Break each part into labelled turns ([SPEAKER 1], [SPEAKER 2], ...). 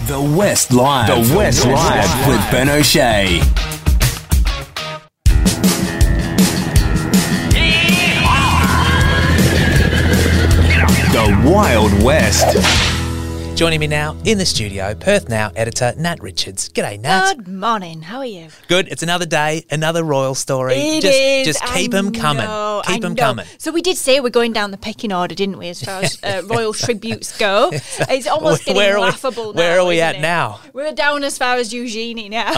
[SPEAKER 1] The West Live. The West Live with Ben O'Shea. The Wild West.
[SPEAKER 2] Joining me now in the studio, Perth Now editor Nat Richards. G'day, Nat.
[SPEAKER 3] Good morning. How are you?
[SPEAKER 2] Good. It's another day, another royal story.
[SPEAKER 3] It is.
[SPEAKER 2] Just keep them coming. Keep them coming.
[SPEAKER 3] So we did say we're going down the pecking order, didn't we, as far as royal tributes go? It's almost getting laughable now.
[SPEAKER 2] Where are we at
[SPEAKER 3] it?
[SPEAKER 2] now?
[SPEAKER 3] We're down as far as Eugenie now.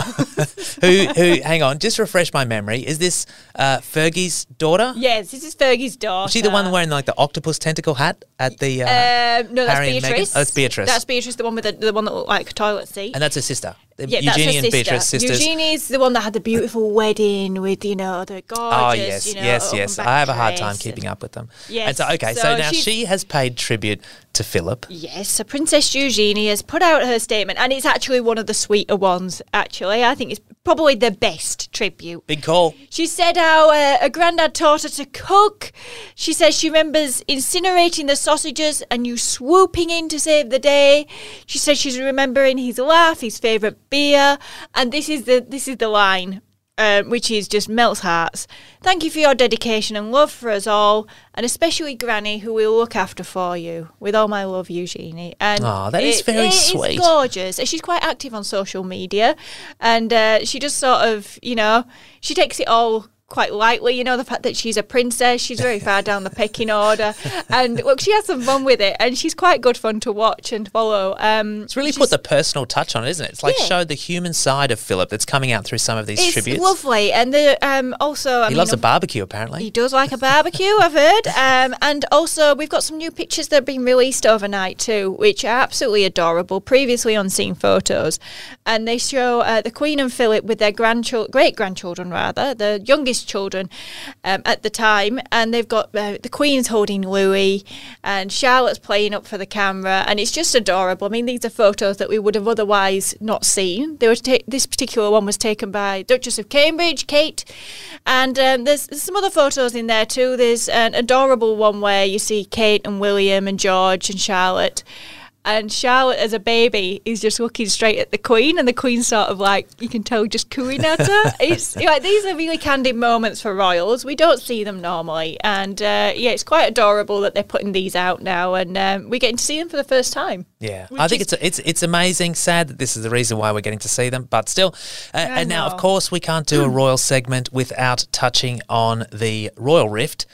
[SPEAKER 2] Who? Hang on, just refresh my memory. Is this Fergie's daughter?
[SPEAKER 3] Yes, this is Fergie's daughter.
[SPEAKER 2] Is she the one wearing like the octopus tentacle hat at the
[SPEAKER 3] no, that's
[SPEAKER 2] Harry and Meghan?
[SPEAKER 3] Beatrice.
[SPEAKER 2] Oh, that's Beatrice.
[SPEAKER 3] That's Beatrice, the one with the one that looked like a toilet seat.
[SPEAKER 2] And that's her sister.
[SPEAKER 3] Yeah,
[SPEAKER 2] Eugenie
[SPEAKER 3] that's her
[SPEAKER 2] and
[SPEAKER 3] sister.
[SPEAKER 2] Beatrice, sisters.
[SPEAKER 3] Eugenie's the one that had the beautiful wedding with, the gorgeous,
[SPEAKER 2] Oh, yes. I have a hard time keeping up with them.
[SPEAKER 3] Yes.
[SPEAKER 2] And so now she has paid tribute to Philip.
[SPEAKER 3] Yes, so Princess Eugenie has put out her statement, and it's actually one of the sweeter ones, actually. I think it's probably the best tribute.
[SPEAKER 2] Big call.
[SPEAKER 3] She said how her granddad taught her to cook. She says she remembers incinerating the sausages and you swooping in to save the day. She says she's remembering his laugh, his favourite beer, and this is the line, which is just melts hearts. Thank you for your dedication and love for us all, and especially Granny, who will look after for you. With all my love, Eugenie. And
[SPEAKER 2] that is very sweet.
[SPEAKER 3] It's gorgeous. She's quite active on social media, and she just sort of, she takes it all quite lightly, the fact that she's a princess, she's very far down the pecking order, and look, she has some fun with it, and she's quite good fun to watch and follow.
[SPEAKER 2] It's really put the personal touch on it, isn't it? It's like showed the human side of Philip that's coming out through some of these tributes.
[SPEAKER 3] It's lovely, and also
[SPEAKER 2] he loves a barbecue apparently.
[SPEAKER 3] He does like a barbecue, I've heard, and also we've got some new pictures that have been released overnight too, which are absolutely adorable. Previously unseen photos, and they show the Queen and Philip with their great grandchildren, the youngest children at the time, and they've got the Queen's holding Louis and Charlotte's playing up for the camera, and it's just adorable. I mean, these are photos that we would have otherwise not seen. This particular one was taken by Duchess of Cambridge, Kate, and there's some other photos in there too. There's an adorable one where you see Kate and William and George and Charlotte. And Charlotte, as a baby, is just looking straight at the Queen, and the Queen's sort of like, you can tell, just cooing at her. It's like, these are really candid moments for royals. We don't see them normally, and it's quite adorable that they're putting these out now, and we're getting to see them for the first time.
[SPEAKER 2] Yeah, I think it's amazing. Sad that this is the reason why we're getting to see them, but still. And now, of course, we can't do a royal segment without touching on the royal rift.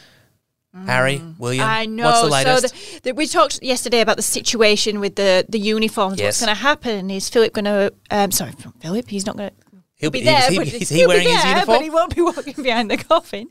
[SPEAKER 2] Harry, William,
[SPEAKER 3] I know.
[SPEAKER 2] What's the latest?
[SPEAKER 3] So we talked yesterday about the situation with the uniforms.
[SPEAKER 2] Yes.
[SPEAKER 3] What's going to happen? Is Philip going to... sorry, Philip, he's not going to...
[SPEAKER 2] He'll be
[SPEAKER 3] there.
[SPEAKER 2] Is he wearing his uniform?
[SPEAKER 3] But he won't be walking behind the coffin.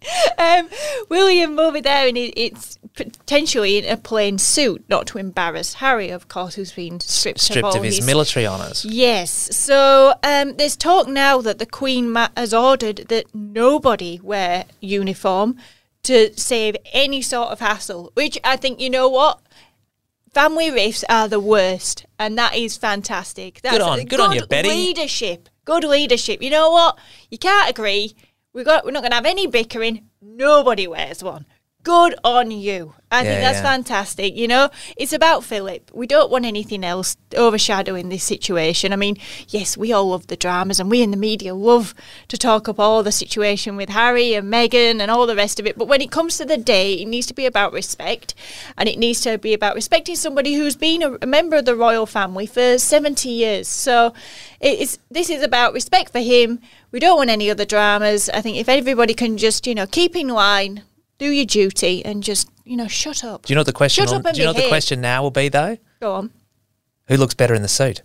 [SPEAKER 3] William will be there, and it's potentially in a plain suit, not to embarrass Harry, of course, who's been stripped
[SPEAKER 2] of his military honours.
[SPEAKER 3] Yes. So there's talk now that the Queen has ordered that nobody wear uniform to save any sort of hassle, which I think, you know what? Family rifts are the worst, and that is fantastic. That's
[SPEAKER 2] good on you, Betty.
[SPEAKER 3] Good leadership. You know what? You can't agree. We're not going to have any bickering. Nobody wears one. Good on you. I think that's fantastic. It's about Philip. We don't want anything else overshadowing this situation. I mean, yes, we all love the dramas, and we in the media love to talk up all the situation with Harry and Meghan and all the rest of it. But when it comes to the day, it needs to be about respect, and it needs to be about respecting somebody who's been a member of the royal family for 70 years. So this is about respect for him. We don't want any other dramas. I think if everybody can just, keep in line, do your duty, and just, shut up.
[SPEAKER 2] Do you know what the question?
[SPEAKER 3] Shut up and
[SPEAKER 2] do you know what the
[SPEAKER 3] behave.
[SPEAKER 2] question now will be though?
[SPEAKER 3] Go on.
[SPEAKER 2] Who looks better in the suit?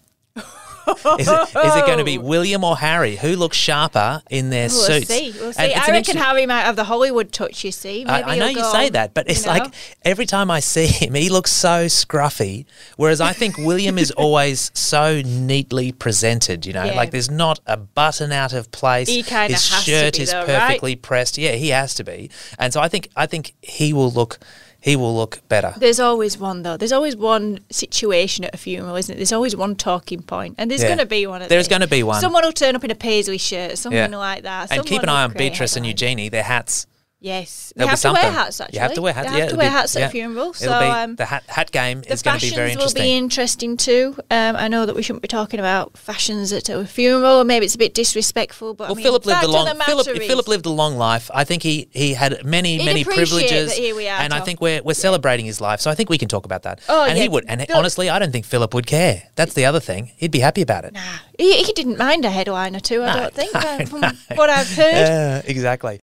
[SPEAKER 2] Is it going to be William or Harry? Who looks sharper in their suits?
[SPEAKER 3] We'll see. I reckon Harry might have the Hollywood touch, you see. Maybe
[SPEAKER 2] I know you say that, but it's like every time I see him, he looks so scruffy, whereas I think William is always so neatly presented, like there's not a button out of place.
[SPEAKER 3] He kind of
[SPEAKER 2] His
[SPEAKER 3] has
[SPEAKER 2] shirt
[SPEAKER 3] to be,
[SPEAKER 2] is
[SPEAKER 3] though,
[SPEAKER 2] perfectly
[SPEAKER 3] right?
[SPEAKER 2] pressed. Yeah, he has to be. And so I think he will look better.
[SPEAKER 3] There's always one, though. There's always one situation at a funeral, isn't it? There's always one talking point. And there's going to be one.
[SPEAKER 2] There's going to be one.
[SPEAKER 3] Someone will turn up in a paisley shirt, something like that.
[SPEAKER 2] And keep an eye on Beatrice and Eugenie, their hats.
[SPEAKER 3] Yes,
[SPEAKER 2] There'll
[SPEAKER 3] you
[SPEAKER 2] be
[SPEAKER 3] have to wear
[SPEAKER 2] something.
[SPEAKER 3] hats. Actually,
[SPEAKER 2] You have to wear hats.
[SPEAKER 3] You have to wear hats at a funeral. So
[SPEAKER 2] the hat game is going to be very
[SPEAKER 3] fashions will
[SPEAKER 2] interesting.
[SPEAKER 3] be interesting too. I know that we shouldn't be talking about fashions at a funeral, or maybe it's a bit disrespectful. But
[SPEAKER 2] Well,
[SPEAKER 3] I mean,
[SPEAKER 2] Philip lived
[SPEAKER 3] fact
[SPEAKER 2] a
[SPEAKER 3] of
[SPEAKER 2] long.
[SPEAKER 3] the matter
[SPEAKER 2] Philip
[SPEAKER 3] is-
[SPEAKER 2] lived a long life. I think he had many
[SPEAKER 3] He'd appreciate
[SPEAKER 2] privileges,
[SPEAKER 3] that here we are,
[SPEAKER 2] and I
[SPEAKER 3] Tom.
[SPEAKER 2] think we're celebrating his life. So I think we can talk about that.
[SPEAKER 3] Oh,
[SPEAKER 2] and
[SPEAKER 3] yeah.
[SPEAKER 2] he would. And
[SPEAKER 3] Phil-
[SPEAKER 2] honestly, I don't think Philip would care. That's the other thing. He'd be happy about it.
[SPEAKER 3] He didn't mind a headline or two. I don't think from what I've heard.
[SPEAKER 2] Exactly.